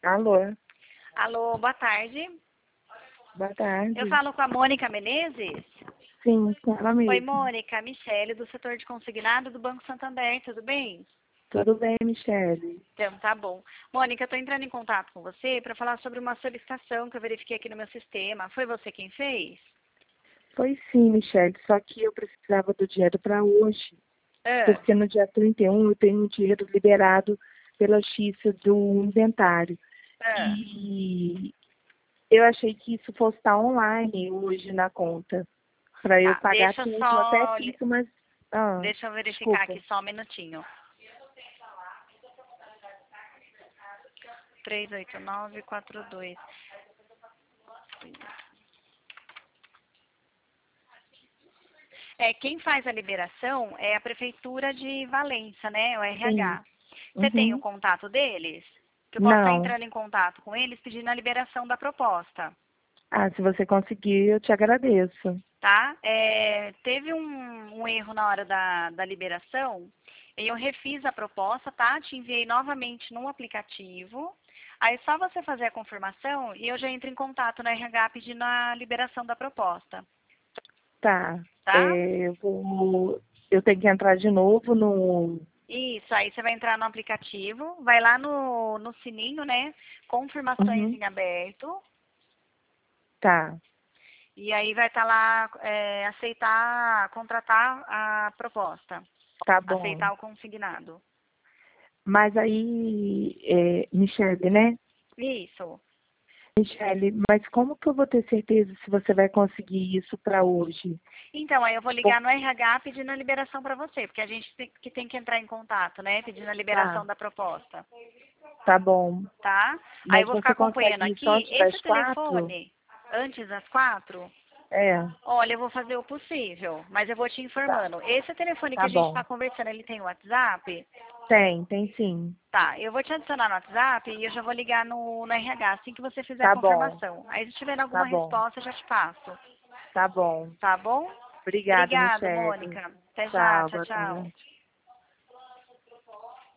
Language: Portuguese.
Alô, Alô, boa tarde. boa tarde. Eu falo com a Mônica Menezes. Sim, com ela Oi, mesmo. Mônica, Michele, do setor de consignado do Banco Santander, tudo bem? Tudo bem, Michele? Então, tá bom. Mônica, eu estou entrando em contato com você para falar sobre uma solicitação que eu verifiquei aqui no meu sistema. Foi você quem fez? Foi sim, Michele, só que eu precisava do dinheiro para hoje, Ah, porque no dia 31 eu tenho um dinheiro liberado pela justiça do inventário. ah. E eu achei que isso fosse estar online hoje na conta, para eu Tá, pagar deixa eu tudo. Eu até só... fiz umas... Ah, Deixa eu verificar desculpa. aqui só um minutinho. 38942. Quem faz a liberação é a Prefeitura de Valença, né? O Sim. RH. Você tem o Uhum. contato deles? Que eu posso estar Não. entrando em contato com eles pedindo a liberação da proposta, Ah, se você conseguir, eu te agradeço. tá? Teve um erro na hora da liberação e eu refiz a proposta, tá? Te enviei novamente no aplicativo. Aí é só você fazer a confirmação e eu já entro em contato no RH pedindo a liberação da proposta, Tá. tá? Eu tenho que entrar de novo no. Isso, aí você vai entrar no aplicativo, vai lá no sininho, né? Confirmações Uhum. em aberto. Tá, E aí vai estar lá, aceitar, contratar a proposta, tá bom. aceitar o consignado. Mas aí, Michele, né? Isso. Michele, mas como que eu vou ter certeza se você vai conseguir isso para hoje? Então, aí eu vou Bom, ligar no RH pedindo a liberação para você, porque a gente tem que entrar em contato, né? Pedindo a liberação tá, da proposta, tá bom. tá? Aí eu Mas vou ficar você acompanhando consegue isso aqui. antes Esse das 4? telefone, antes das 4. É, Olha, eu vou fazer o possível, mas eu vou te tá, informando. Esse telefone que tá a gente bom. está conversando, ele tem WhatsApp? Tem sim. Tá, eu vou te adicionar no WhatsApp e eu já vou ligar no RH assim que você fizer a Tá bom, confirmação. Aí se tiver tá alguma bom, resposta, eu já te passo. tá bom. Tá bom? Obrigada, Obrigado, Michele. Mônica. Até já. Tchau, Tchau, boa tchau. tarde.